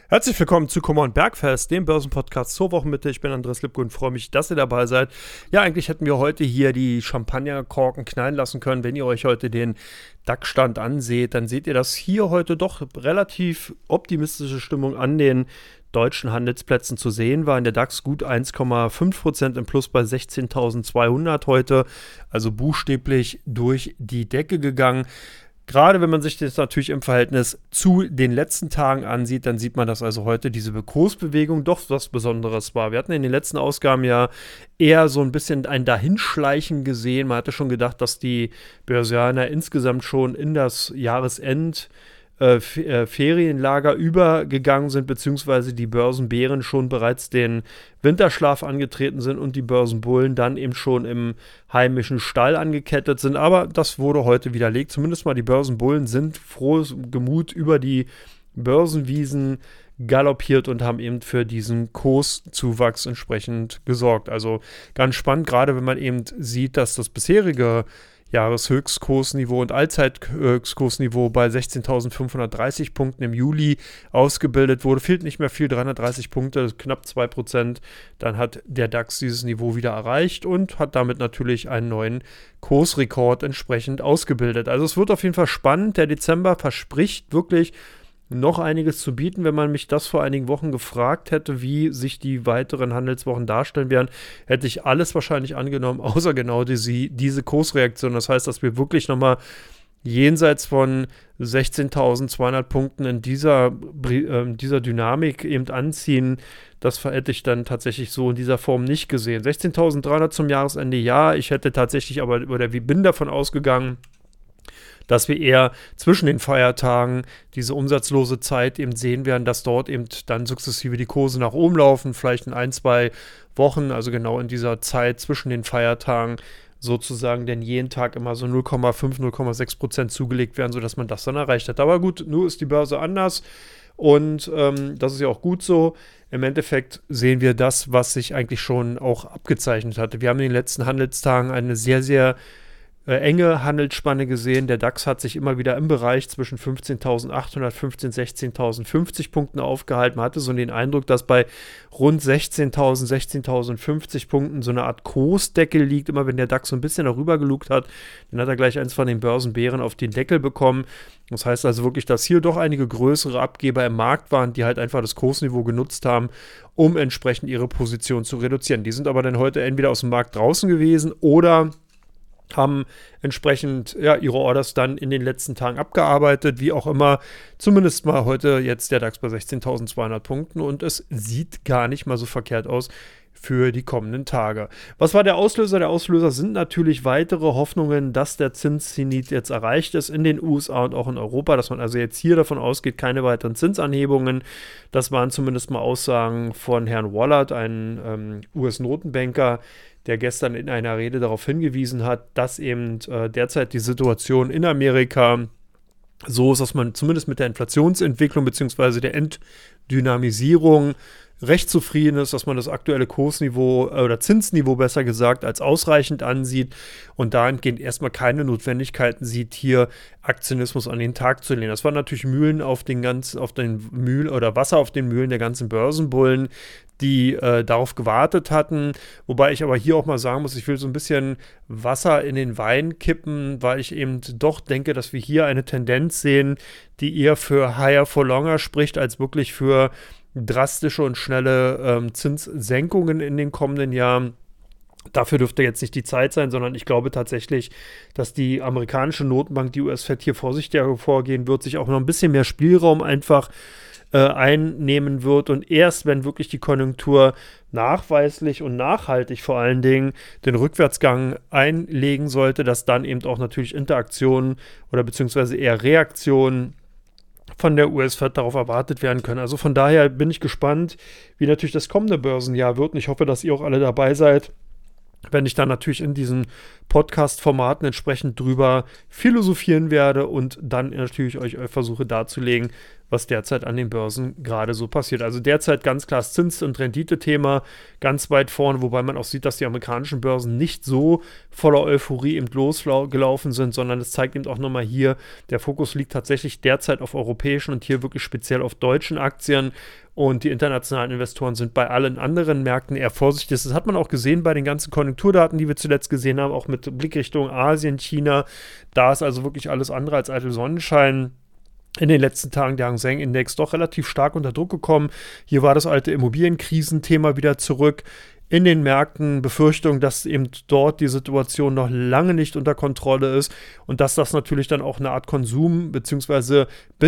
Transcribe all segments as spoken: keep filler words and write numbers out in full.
Herzlich willkommen zu Come on Bergfest, dem Börsenpodcast zur Wochenmitte. Ich bin Andreas Lipko und freue mich, dass ihr dabei seid. Ja, eigentlich hätten wir heute hier die Champagnerkorken knallen lassen können. Wenn ihr euch heute den DAX-Stand anseht, dann seht ihr, dass hier heute doch relativ optimistische Stimmung an den deutschen Handelsplätzen zu sehen war. In der DAX gut eins Komma fünf Prozent im Plus bei sechzehntausendzweihundert heute, also buchstäblich durch die Decke gegangen. Gerade wenn man sich das natürlich im Verhältnis zu den letzten Tagen ansieht, dann sieht man, dass also heute diese Kursbewegung doch was Besonderes war. Wir hatten in den letzten Ausgaben ja eher so ein bisschen ein Dahinschleichen gesehen. Man hatte schon gedacht, dass die Börsianer insgesamt schon in das Jahresend Äh, Ferienlager übergegangen sind, beziehungsweise die Börsenbären schon bereits den Winterschlaf angetreten sind und die Börsenbullen dann eben schon im heimischen Stall angekettet sind. Aber das wurde heute widerlegt. Zumindest mal die Börsenbullen sind frohes Gemut über die Börsenwiesen galoppiert und haben eben für diesen Kurszuwachs entsprechend gesorgt. Also ganz spannend, gerade wenn man eben sieht, dass das bisherige Jahreshöchstkursniveau und Allzeithöchstkursniveau bei sechzehntausendfünfhundertdreißig Punkten im Juli ausgebildet wurde. Fehlt nicht mehr viel, dreihundertdreißig Punkte, knapp zwei Prozent. Dann hat der DAX dieses Niveau wieder erreicht und hat damit natürlich einen neuen Kursrekord entsprechend ausgebildet. Also es wird auf jeden Fall spannend. Der Dezember verspricht wirklich noch einiges zu bieten. Wenn man mich das vor einigen Wochen gefragt hätte, wie sich die weiteren Handelswochen darstellen werden, hätte ich alles wahrscheinlich angenommen, außer genau diese, diese Kursreaktion. Das heißt, dass wir wirklich nochmal jenseits von sechzehntausendzweihundert Punkten in dieser, äh, dieser Dynamik eben anziehen. Das hätte ich dann tatsächlich so in dieser Form nicht gesehen. sechzehntausenddreihundert zum Jahresende, ja. Ich hätte tatsächlich aber, oder wie bin davon ausgegangen, dass wir eher zwischen den Feiertagen diese umsatzlose Zeit eben sehen werden, dass dort eben dann sukzessive die Kurse nach oben laufen, vielleicht in ein, zwei Wochen, also genau in dieser Zeit zwischen den Feiertagen sozusagen denn jeden Tag immer so null Komma fünf, null Komma sechs Prozent zugelegt werden, sodass man das dann erreicht hat. Aber gut, nur ist die Börse anders und ähm, das ist ja auch gut so. Im Endeffekt sehen wir das, was sich eigentlich schon auch abgezeichnet hatte. Wir haben in den letzten Handelstagen eine sehr, sehr Äh, enge Handelsspanne gesehen. Der DAX hat sich immer wieder im Bereich zwischen fünfzehntausendachthundert, fünfzehntausend, sechzehntausendfünfzig Punkten aufgehalten. Man hatte so den Eindruck, dass bei rund sechzehntausend, sechzehntausendfünfzig Punkten so eine Art Kursdeckel liegt. Immer wenn der DAX so ein bisschen darüber gelugt hat, dann hat er gleich eins von den Börsenbären auf den Deckel bekommen. Das heißt also wirklich, dass hier doch einige größere Abgeber im Markt waren, die halt einfach das Kursniveau genutzt haben, um entsprechend ihre Position zu reduzieren. Die sind aber dann heute entweder aus dem Markt draußen gewesen oder haben entsprechend ja, ihre Orders dann in den letzten Tagen abgearbeitet, wie auch immer. Zumindest mal heute jetzt der DAX bei sechzehntausendzweihundert Punkten und es sieht gar nicht mal so verkehrt aus für die kommenden Tage. Was war der Auslöser? Der Auslöser sind natürlich weitere Hoffnungen, dass der Zinszenit jetzt erreicht ist in den U S A und auch in Europa, dass man also jetzt hier davon ausgeht, keine weiteren Zinsanhebungen. Das waren zumindest mal Aussagen von Herrn Waller, einem ähm, U S-Notenbanker, der gestern in einer Rede darauf hingewiesen hat, dass eben äh, derzeit die Situation in Amerika so ist, dass man zumindest mit der Inflationsentwicklung bzw. der Entdynamisierung recht zufrieden ist, dass man das aktuelle Kursniveau äh, oder Zinsniveau besser gesagt als ausreichend ansieht und dahingehend erstmal keine Notwendigkeiten sieht, hier Aktionismus an den Tag zu legen. Das waren natürlich Mühlen auf den ganzen, auf den Mühlen oder Wasser auf den Mühlen der ganzen Börsenbullen, die äh, darauf gewartet hatten. Wobei ich aber hier auch mal sagen muss, ich will so ein bisschen Wasser in den Wein kippen, weil ich eben doch denke, dass wir hier eine Tendenz sehen, die eher für higher for longer spricht, als wirklich für drastische und schnelle ähm, Zinssenkungen in den kommenden Jahren. Dafür dürfte jetzt nicht die Zeit sein, sondern ich glaube tatsächlich, dass die amerikanische Notenbank, die U S-Fed, hier vorsichtiger vorgehen wird, sich auch noch ein bisschen mehr Spielraum einfach äh, einnehmen wird und erst, wenn wirklich die Konjunktur nachweislich und nachhaltig vor allen Dingen den Rückwärtsgang einlegen sollte, dass dann eben auch natürlich Interaktionen oder beziehungsweise eher Reaktionen von der U S-Fed darauf erwartet werden können. Also von daher bin ich gespannt, wie natürlich das kommende Börsenjahr wird und ich hoffe, dass ihr auch alle dabei seid, wenn ich dann natürlich in diesen Podcast-Formaten entsprechend drüber philosophieren werde und dann natürlich euch versuche darzulegen, was derzeit an den Börsen gerade so passiert. Also derzeit ganz klar das Zins- und Rendite-Thema ganz weit vorne, wobei man auch sieht, dass die amerikanischen Börsen nicht so voller Euphorie eben losgelaufen sind, sondern es zeigt eben auch nochmal hier, der Fokus liegt tatsächlich derzeit auf europäischen und hier wirklich speziell auf deutschen Aktien. Und die internationalen Investoren sind bei allen anderen Märkten eher vorsichtig. Das hat man auch gesehen bei den ganzen Konjunkturdaten, die wir zuletzt gesehen haben, auch mit Blickrichtung Asien, China. Da ist also wirklich alles andere als eitel Sonnenschein. In den letzten Tagen der Hang Seng Index doch relativ stark unter Druck gekommen. Hier war das alte Immobilienkrisenthema wieder zurück. In den Märkten Befürchtung, dass eben dort die Situation noch lange nicht unter Kontrolle ist und dass das natürlich dann auch eine Art Konsum- bzw.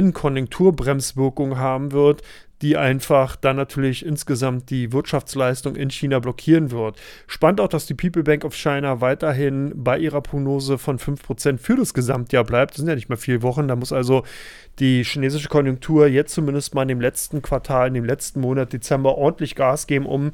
Binnenkonjunkturbremswirkung haben wird, die einfach dann natürlich insgesamt die Wirtschaftsleistung in China blockieren wird. Spannend auch, dass die People Bank of China weiterhin bei ihrer Prognose von fünf Prozent für das Gesamtjahr bleibt. Das sind ja nicht mehr viele Wochen, da muss also die chinesische Konjunktur jetzt zumindest mal in dem letzten Quartal, in dem letzten Monat Dezember ordentlich Gas geben, um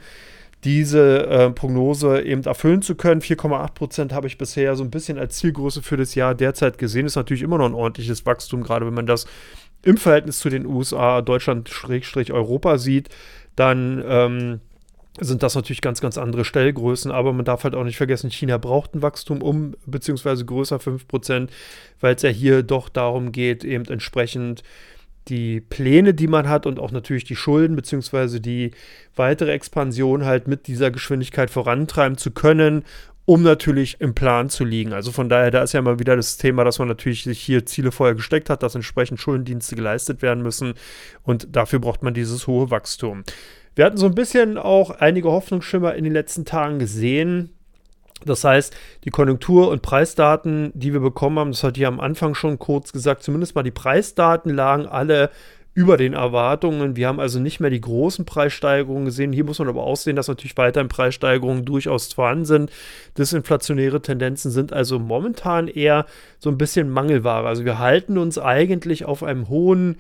diese äh, Prognose eben erfüllen zu können. vier Komma acht Prozent habe ich bisher so ein bisschen als Zielgröße für das Jahr derzeit gesehen. Ist natürlich immer noch ein ordentliches Wachstum, gerade wenn man das im Verhältnis zu den U S A, Deutschland-Europa sieht, dann ähm, sind das natürlich ganz, ganz andere Stellgrößen. Aber man darf halt auch nicht vergessen, China braucht ein Wachstum um, beziehungsweise größer fünf Prozent, weil es ja hier doch darum geht, eben entsprechend die Pläne, die man hat und auch natürlich die Schulden beziehungsweise die weitere Expansion halt mit dieser Geschwindigkeit vorantreiben zu können, um natürlich im Plan zu liegen. Also von daher, da ist ja mal wieder das Thema, dass man natürlich sich hier Ziele vorher gesteckt hat, dass entsprechend Schuldendienste geleistet werden müssen und dafür braucht man dieses hohe Wachstum. Wir hatten so ein bisschen auch einige Hoffnungsschimmer in den letzten Tagen gesehen. Das heißt, die Konjunktur- und Preisdaten, die wir bekommen haben, das hatte ich am Anfang schon kurz gesagt, zumindest mal die Preisdaten lagen alle über den Erwartungen. Wir haben also nicht mehr die großen Preissteigerungen gesehen. Hier muss man aber auch sehen, dass natürlich weiterhin Preissteigerungen durchaus vorhanden sind. Disinflationäre Tendenzen sind also momentan eher so ein bisschen Mangelware. Also wir halten uns eigentlich auf einem hohen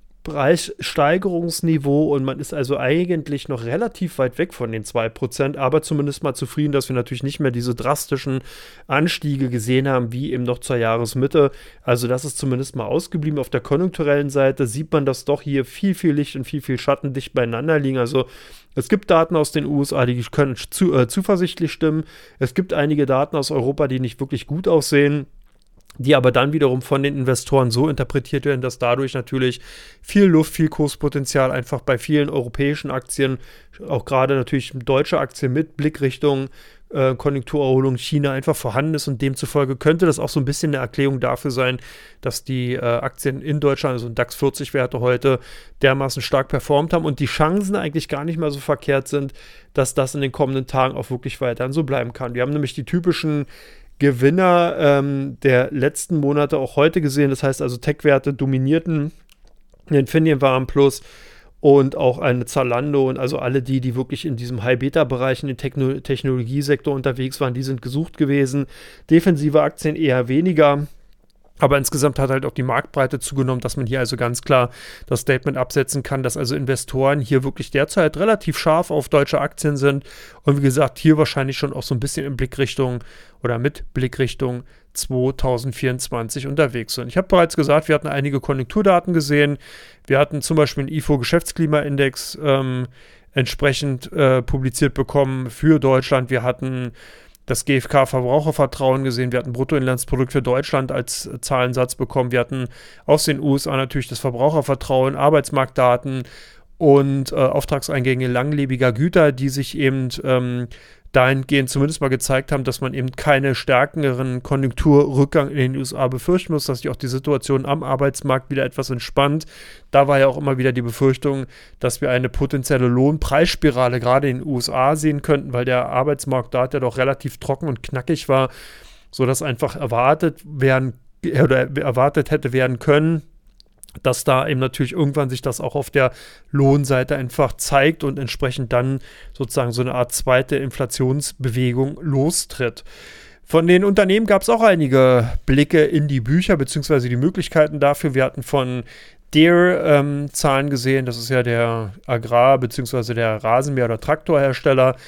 Preissteigerungsniveau und man ist also eigentlich noch relativ weit weg von den zwei Prozent, aber zumindest mal zufrieden, dass wir natürlich nicht mehr diese drastischen Anstiege gesehen haben, wie eben noch zur Jahresmitte. Also das ist zumindest mal ausgeblieben. Auf der konjunkturellen Seite sieht man, dass doch hier viel, viel Licht und viel, viel Schatten dicht beieinander liegen. Also es gibt Daten aus den U S A, die können zu, äh, zuversichtlich stimmen. Es gibt einige Daten aus Europa, die nicht wirklich gut aussehen, die aber dann wiederum von den Investoren so interpretiert werden, dass dadurch natürlich viel Luft, viel Kurspotenzial einfach bei vielen europäischen Aktien, auch gerade natürlich deutsche Aktien mit Blickrichtung äh, Konjunkturerholung China einfach vorhanden ist und demzufolge könnte das auch so ein bisschen eine Erklärung dafür sein, dass die äh, Aktien in Deutschland, also DAX vierzig Werte heute dermaßen stark performt haben und die Chancen eigentlich gar nicht mehr so verkehrt sind, dass das in den kommenden Tagen auch wirklich weiterhin so bleiben kann. Wir haben nämlich die typischen Gewinner ähm, der letzten Monate auch heute gesehen. Das heißt also, Tech-Werte dominierten. Infineon war am Plus und auch eine Zalando und also alle die, die wirklich in diesem High-Beta-Bereich in den Techno- Technologiesektor unterwegs waren, die sind gesucht gewesen. Defensive Aktien eher weniger. Aber insgesamt hat halt auch die Marktbreite zugenommen, dass man hier also ganz klar das Statement absetzen kann, dass also Investoren hier wirklich derzeit relativ scharf auf deutsche Aktien sind und wie gesagt, hier wahrscheinlich schon auch so ein bisschen in Blickrichtung oder mit Blickrichtung zwanzig vierundzwanzig unterwegs sind. Ich habe bereits gesagt, wir hatten einige Konjunkturdaten gesehen. Wir hatten zum Beispiel einen I F O-Geschäftsklimaindex ähm, entsprechend äh, publiziert bekommen für Deutschland. Wir hatten das G F K-Verbrauchervertrauen gesehen, wir hatten Bruttoinlandsprodukt für Deutschland als Zahlensatz bekommen, wir hatten aus den U S A natürlich das Verbrauchervertrauen, Arbeitsmarktdaten und äh, Auftragseingänge langlebiger Güter, die sich eben ähm, dahingehend zumindest mal gezeigt haben, dass man eben keine stärkeren Konjunkturrückgang in den U S A befürchten muss, dass sich auch die Situation am Arbeitsmarkt wieder etwas entspannt. Da war ja auch immer wieder die Befürchtung, dass wir eine potenzielle Lohnpreisspirale gerade in den U S A sehen könnten, weil der Arbeitsmarkt da ja doch relativ trocken und knackig war, sodass einfach erwartet werden oder erwartet hätte werden können, dass da eben natürlich irgendwann sich das auch auf der Lohnseite einfach zeigt und entsprechend dann sozusagen so eine Art zweite Inflationsbewegung lostritt. Von den Unternehmen gab es auch einige Blicke in die Bücher beziehungsweise die Möglichkeiten dafür. Wir hatten von Deere ähm, Zahlen gesehen, das ist ja der Agrar- beziehungsweise der Rasenmäher- oder Traktorhersteller,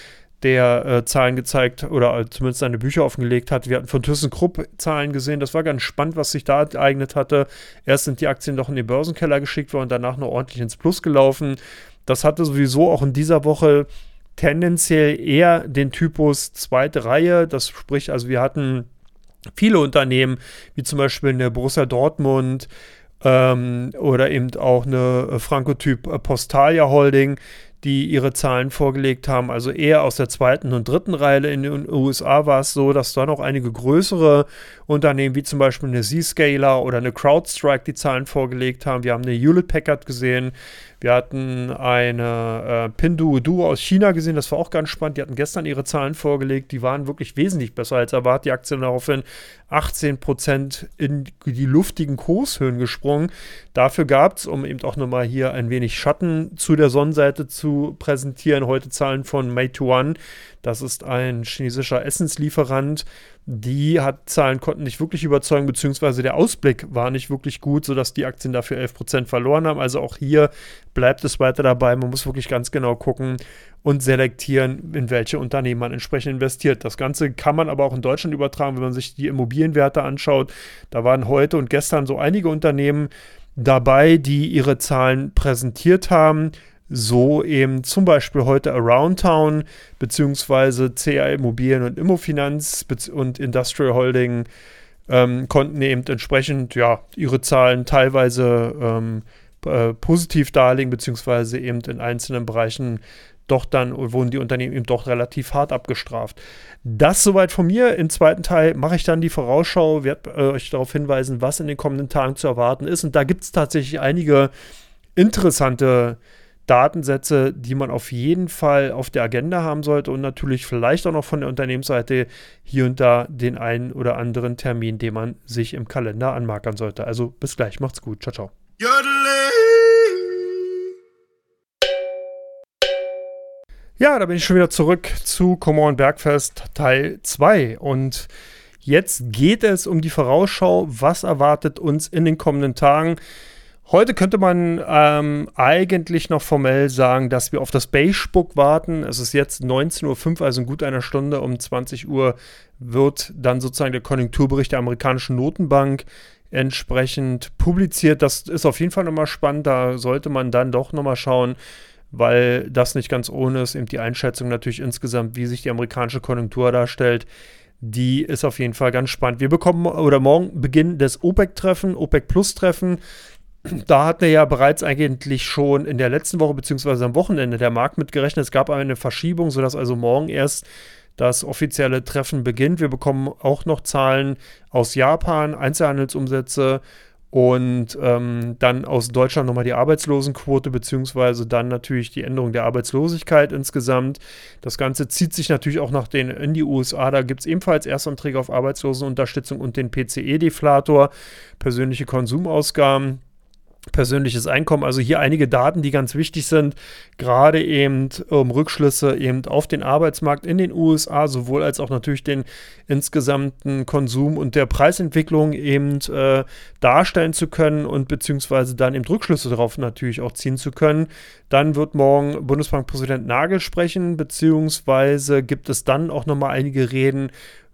der äh, Zahlen gezeigt oder zumindest seine Bücher offengelegt hat. Wir hatten von ThyssenKrupp Zahlen gesehen. Das war ganz spannend, was sich da ereignet hatte. Erst sind die Aktien doch in den Börsenkeller geschickt worden, danach noch ordentlich ins Plus gelaufen. Das hatte sowieso auch in dieser Woche tendenziell eher den Typus zweite Reihe. Das spricht, also wir hatten viele Unternehmen, wie zum Beispiel eine Borussia Dortmund ähm, oder eben auch eine Frankotyp Postalia Holding, die ihre Zahlen vorgelegt haben, also eher aus der zweiten und dritten Reihe. In den U S A war es so, dass da noch einige größere Unternehmen, wie zum Beispiel eine Zscaler oder eine CrowdStrike, die Zahlen vorgelegt haben. Wir haben eine Hewlett-Packard gesehen. Wir hatten eine äh, Pinduoduo aus China gesehen, das war auch ganz spannend. Die hatten gestern ihre Zahlen vorgelegt, die waren wirklich wesentlich besser als erwartet. Die Aktien daraufhin achtzehn Prozent in die luftigen Kurshöhen gesprungen. Dafür gab es, um eben auch nochmal hier ein wenig Schatten zu der Sonnenseite zu präsentieren, heute Zahlen von Meituan. Das ist ein chinesischer Essenslieferant. Die hat Zahlen konnten nicht wirklich überzeugen, beziehungsweise der Ausblick war nicht wirklich gut, sodass die Aktien dafür elf Prozent verloren haben. Also auch hier bleibt es weiter dabei. Man muss wirklich ganz genau gucken und selektieren, in welche Unternehmen man entsprechend investiert. Das Ganze kann man aber auch in Deutschland übertragen, wenn man sich die Immobilienwerte anschaut. Da waren heute und gestern so einige Unternehmen dabei, die ihre Zahlen präsentiert haben. So eben zum Beispiel heute Aroundtown beziehungsweise C A Immobilien und Immofinanz und Industrial Holding ähm, konnten eben entsprechend ja ihre Zahlen teilweise ähm, äh, positiv darlegen, beziehungsweise eben in einzelnen Bereichen doch dann wurden die Unternehmen eben doch relativ hart abgestraft. Das soweit von mir. Im zweiten Teil mache ich dann die Vorausschau, werde äh, euch darauf hinweisen, was in den kommenden Tagen zu erwarten ist. Und da gibt es tatsächlich einige interessante Datensätze, die man auf jeden Fall auf der Agenda haben sollte und natürlich vielleicht auch noch von der Unternehmensseite hier und da den einen oder anderen Termin, den man sich im Kalender anmarkern sollte. Also bis gleich, macht's gut, ciao, ciao. Ja, da bin ich schon wieder zurück zu Come On Bergfest Teil zwei und jetzt geht es um die Vorausschau, was erwartet uns in den kommenden Tagen. Heute könnte man ähm, eigentlich noch formell sagen, dass wir auf das Beige Book warten. Es ist jetzt neunzehn Uhr fünf, also in gut einer Stunde. Um zwanzig Uhr wird dann sozusagen der Konjunkturbericht der amerikanischen Notenbank entsprechend publiziert. Das ist auf jeden Fall nochmal spannend. Da sollte man dann doch nochmal schauen, weil das nicht ganz ohne ist. Eben die Einschätzung natürlich insgesamt, wie sich die amerikanische Konjunktur darstellt. Die ist auf jeden Fall ganz spannend. Wir bekommen oder morgen Beginn des OPEC-Treffen, OPEC-Plus-Treffen. Da hatten wir ja bereits eigentlich schon in der letzten Woche beziehungsweise am Wochenende der Markt mitgerechnet. Es gab eine Verschiebung, sodass also morgen erst das offizielle Treffen beginnt. Wir bekommen auch noch Zahlen aus Japan, Einzelhandelsumsätze und ähm, dann aus Deutschland nochmal die Arbeitslosenquote beziehungsweise dann natürlich die Änderung der Arbeitslosigkeit insgesamt. Das Ganze zieht sich natürlich auch nach den in die U S A. Da gibt es ebenfalls Erstanträge auf Arbeitslosenunterstützung und den P C E-Deflator, persönliche Konsumausgaben. Persönliches Einkommen, also hier einige Daten, die ganz wichtig sind, gerade eben um Rückschlüsse eben auf den Arbeitsmarkt in den U S A, sowohl als auch natürlich den insgesamten Konsum und der Preisentwicklung eben äh, darstellen zu können und beziehungsweise dann eben Rückschlüsse darauf natürlich auch ziehen zu können. Dann wird morgen Bundesbankpräsident Nagel sprechen, beziehungsweise gibt es dann auch nochmal einige Reden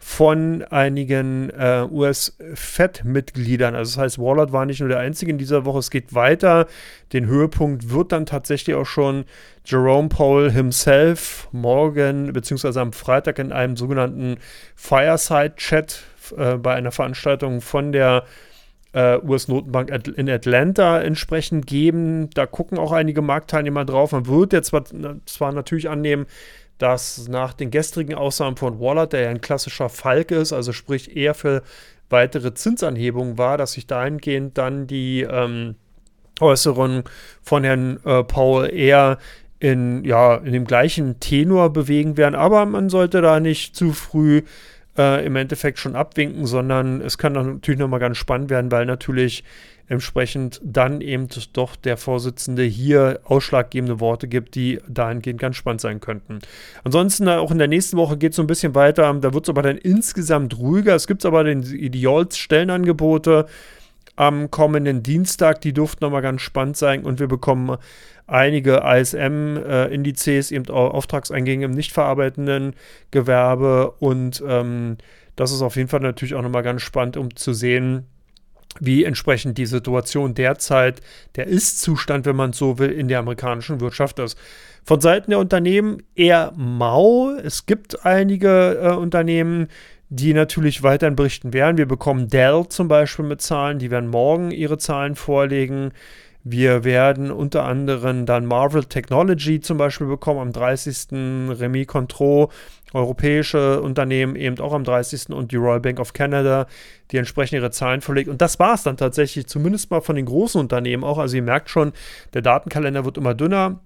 von einigen äh, U S-Fed-Mitgliedern. Also das heißt, Waller war nicht nur der Einzige in dieser Woche, es geht weiter. Den Höhepunkt wird dann tatsächlich auch schon Jerome Powell himself morgen beziehungsweise am Freitag in einem sogenannten Fireside-Chat äh, bei einer Veranstaltung von der äh, U S-Notenbank in Atlanta entsprechend geben. Da gucken auch einige Marktteilnehmer drauf. Man wird jetzt zwar, zwar natürlich annehmen, dass nach den gestrigen Aussagen von Waller, der ja ein klassischer Falke ist, also sprich eher für weitere Zinsanhebungen war, dass sich dahingehend dann die ähm, Äußerungen von Herrn äh, Powell eher in, ja, in dem gleichen Tenor bewegen werden. Aber man sollte da nicht zu früh äh, im Endeffekt schon abwinken, sondern es kann dann natürlich nochmal ganz spannend werden, weil natürlich entsprechend dann eben doch der Vorsitzende hier ausschlaggebende Worte gibt, die dahingehend ganz spannend sein könnten. Ansonsten auch in der nächsten Woche geht es so ein bisschen weiter, da wird es aber dann insgesamt ruhiger. Es gibt aber den, die J O L T S-Stellenangebote am kommenden Dienstag. Die dürften nochmal ganz spannend sein und wir bekommen einige I S M-Indizes, eben auch Auftragseingänge im nicht verarbeitenden Gewerbe und ähm, das ist auf jeden Fall natürlich auch nochmal ganz spannend, um zu sehen, wie entsprechend die Situation derzeit, der Ist-Zustand, wenn man es so will, in der amerikanischen Wirtschaft ist. Von Seiten der Unternehmen eher mau. Es gibt einige äh, Unternehmen, die natürlich weiterhin berichten werden. Wir bekommen Dell zum Beispiel mit Zahlen, die werden morgen ihre Zahlen vorlegen. Wir werden unter anderem dann Marvell Technology zum Beispiel bekommen am dreißigsten Rémy Cointreau, europäische Unternehmen eben auch am dreißigsten und die Royal Bank of Canada, die entsprechend ihre Zahlen vorlegt. Und das war es dann tatsächlich, zumindest mal von den großen Unternehmen auch. Also ihr merkt schon, der Datenkalender wird immer dünner.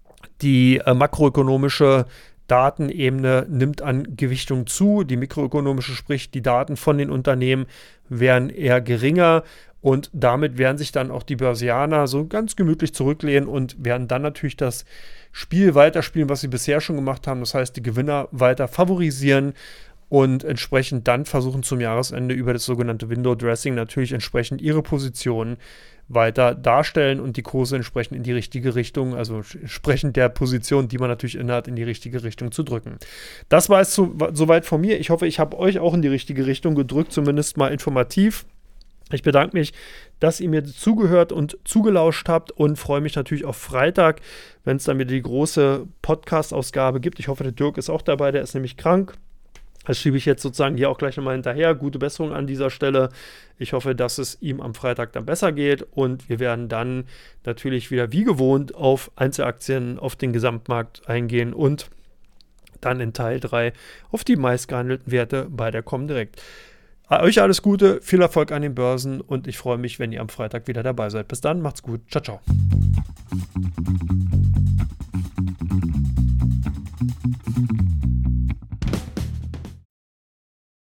Die äh, makroökonomische Datenebene nimmt an Gewichtung zu. Die mikroökonomische, sprich die Daten von den Unternehmen, werden eher geringer. Und damit werden sich dann auch die Börsianer so ganz gemütlich zurücklehnen und werden dann natürlich das Spiel weiterspielen, was sie bisher schon gemacht haben. Das heißt, die Gewinner weiter favorisieren und entsprechend dann versuchen zum Jahresende über das sogenannte Window Dressing natürlich entsprechend ihre Positionen weiter darstellen und die Kurse entsprechend in die richtige Richtung, also entsprechend der Position, die man natürlich innehat, in die richtige Richtung zu drücken. Das war es so, soweit von mir. Ich hoffe, ich habe euch auch in die richtige Richtung gedrückt, zumindest mal informativ. Ich bedanke mich, dass ihr mir zugehört und zugelauscht habt und freue mich natürlich auf Freitag, wenn es dann wieder die große Podcast-Ausgabe gibt. Ich hoffe, der Dirk ist auch dabei, der ist nämlich krank. Das schiebe ich jetzt sozusagen hier auch gleich nochmal hinterher. Gute Besserung an dieser Stelle. Ich hoffe, dass es ihm am Freitag dann besser geht und wir werden dann natürlich wieder wie gewohnt auf Einzelaktien, auf den Gesamtmarkt eingehen und dann in Teil drei auf die meistgehandelten Werte bei der Comdirect. Euch alles Gute, viel Erfolg an den Börsen und ich freue mich, wenn ihr am Freitag wieder dabei seid. Bis dann, macht's gut. Ciao, ciao.